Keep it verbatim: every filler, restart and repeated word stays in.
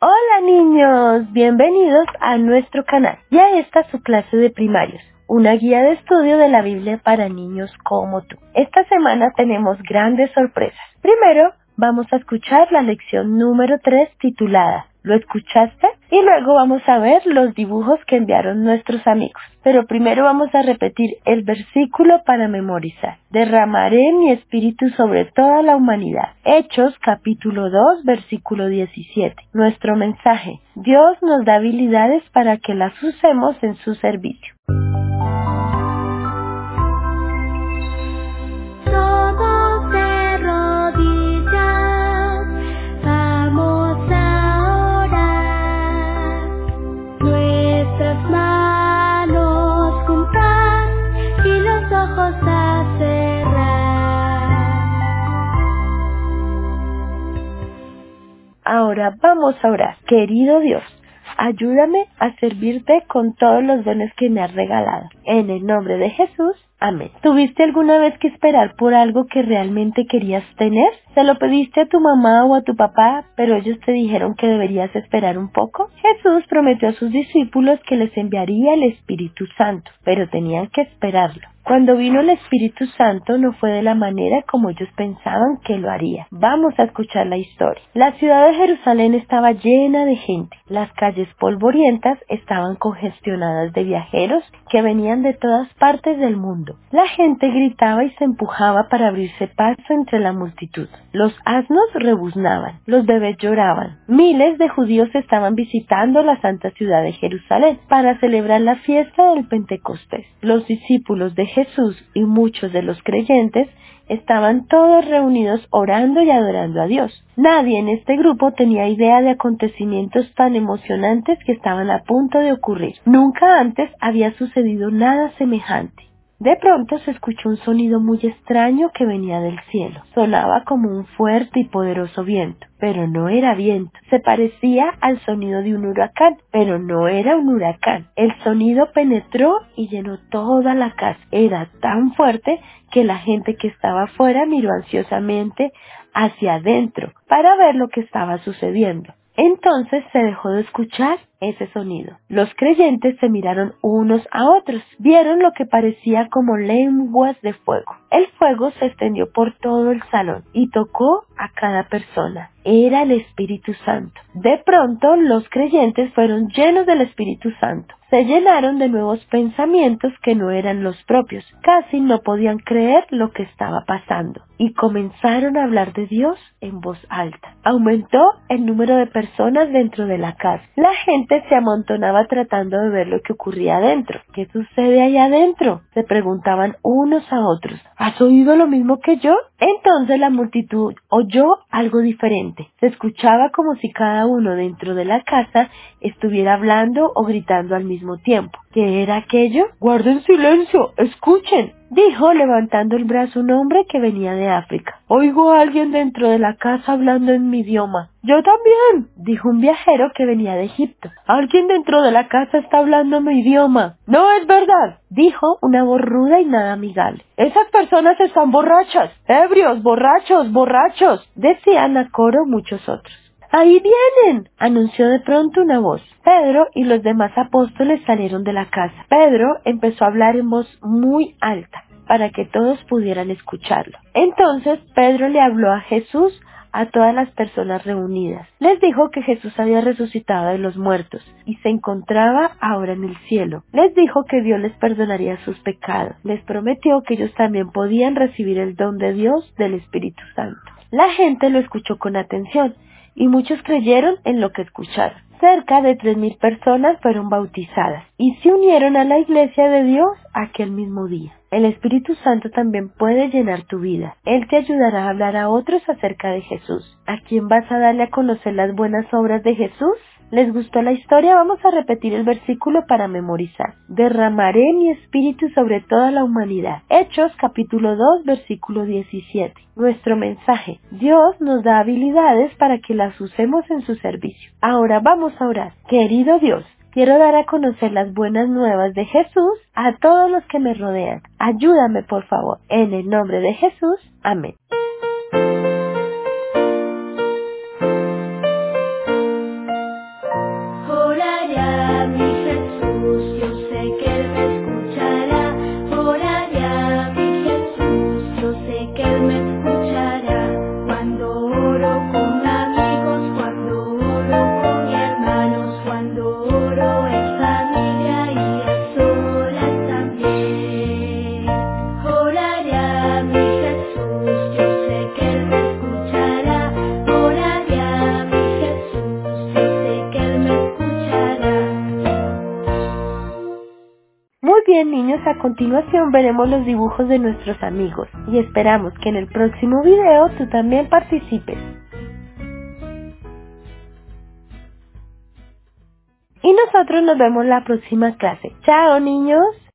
Hola niños, bienvenidos a nuestro canal y a esta su clase de primarios, una guía de estudio de la Biblia para niños como tú. Esta semana tenemos grandes sorpresas. Primero, vamos a escuchar la lección número tres titulada ¿Lo escuchaste? Y luego vamos a ver los dibujos que enviaron nuestros amigos. Pero primero vamos a repetir el versículo para memorizar. Derramaré mi espíritu sobre toda la humanidad. Hechos capítulo dos versículo diecisiete. Nuestro mensaje. Dios nos da habilidades para que las usemos en su servicio. Ahora vamos a orar. Querido Dios, ayúdame a servirte con todos los dones que me has regalado. En el nombre de Jesús, amén. ¿Tuviste alguna vez que esperar por algo que realmente querías tener? ¿Se lo pediste a tu mamá o a tu papá, pero ellos te dijeron que deberías esperar un poco? Jesús prometió a sus discípulos que les enviaría el Espíritu Santo, pero tenían que esperarlo. Cuando vino el Espíritu Santo no fue de la manera como ellos pensaban que lo haría. Vamos a escuchar la historia. La ciudad de Jerusalén estaba llena de gente. Las calles polvorientas estaban congestionadas de viajeros que venían de todas partes del mundo. La gente gritaba y se empujaba para abrirse paso entre la multitud. Los asnos rebuznaban, los bebés lloraban. Miles de judíos estaban visitando la santa ciudad de Jerusalén para celebrar la fiesta del Pentecostés. Los discípulos de Jesús y muchos de los creyentes estaban todos reunidos orando y adorando a Dios. Nadie en este grupo tenía idea de acontecimientos tan emocionantes que estaban a punto de ocurrir. Nunca antes había sucedido nada semejante. De pronto se escuchó un sonido muy extraño que venía del cielo. Sonaba como un fuerte y poderoso viento, pero no era viento. Se parecía al sonido de un huracán, pero no era un huracán. El sonido penetró y llenó toda la casa. Era tan fuerte que la gente que estaba afuera miró ansiosamente hacia adentro para ver lo que estaba sucediendo. Entonces se dejó de escuchar ese sonido. Los creyentes se miraron unos a otros. Vieron lo que parecía como lenguas de fuego. El fuego se extendió por todo el salón y tocó a cada persona. Era el Espíritu Santo. De pronto los creyentes fueron llenos del Espíritu Santo. Se llenaron de nuevos pensamientos que no eran los propios. Casi no podían creer lo que estaba pasando. Y comenzaron a hablar de Dios en voz alta. Aumentó el número de personas dentro de la casa. La gente se amontonaba tratando de ver lo que ocurría adentro. ¿Qué sucede allá adentro?, se preguntaban unos a otros. ¿Has oído lo mismo que yo? Entonces la multitud oyó algo diferente. Se escuchaba como si cada uno dentro de la casa estuviera hablando o gritando al mismo tiempo. ¿Qué era aquello? ¡Guarden silencio! ¡Escuchen!, dijo levantando el brazo un hombre que venía de África. Oigo a alguien dentro de la casa hablando en mi idioma. Yo también, dijo un viajero que venía de Egipto. Alguien dentro de la casa está hablando mi idioma. No es verdad, dijo una voz ruda y nada amigable. Esas personas están borrachas, ebrios, borrachos, borrachos, decían a coro muchos otros. ¡Ahí vienen!, anunció de pronto una voz. Pedro y los demás apóstoles salieron de la casa. Pedro empezó a hablar en voz muy alta para que todos pudieran escucharlo. Entonces Pedro le habló a Jesús, a todas las personas reunidas. Les dijo que Jesús había resucitado de los muertos y se encontraba ahora en el cielo. Les dijo que Dios les perdonaría sus pecados. Les prometió que ellos también podían recibir el don de Dios del Espíritu Santo. La gente lo escuchó con atención y muchos creyeron en lo que escucharon. Cerca de tres mil personas fueron bautizadas y se unieron a la iglesia de Dios aquel mismo día. El Espíritu Santo también puede llenar tu vida. Él te ayudará a hablar a otros acerca de Jesús. ¿A quién vas a darle a conocer las buenas obras de Jesús? ¿Les gustó la historia? Vamos a repetir el versículo para memorizar. Derramaré mi espíritu sobre toda la humanidad. Hechos capítulo dos versículo diecisiete. Nuestro mensaje. Dios nos da habilidades para que las usemos en su servicio. Ahora vamos a orar. Querido Dios, quiero dar a conocer las buenas nuevas de Jesús a todos los que me rodean. Ayúdame, por favor. En el nombre de Jesús. Amén. oro con mi hermanos, cuando oro en familia y a solas también. Oraré a mi Jesús, yo sé que Él me escuchará. Oraré a mi Jesús, yo sé que Él me escuchará. Muy bien, niños, a continuación veremos los dibujos de nuestros amigos y esperamos que en el próximo video tú también participes. Y nosotros nos vemos la próxima clase. ¡Chao, niños!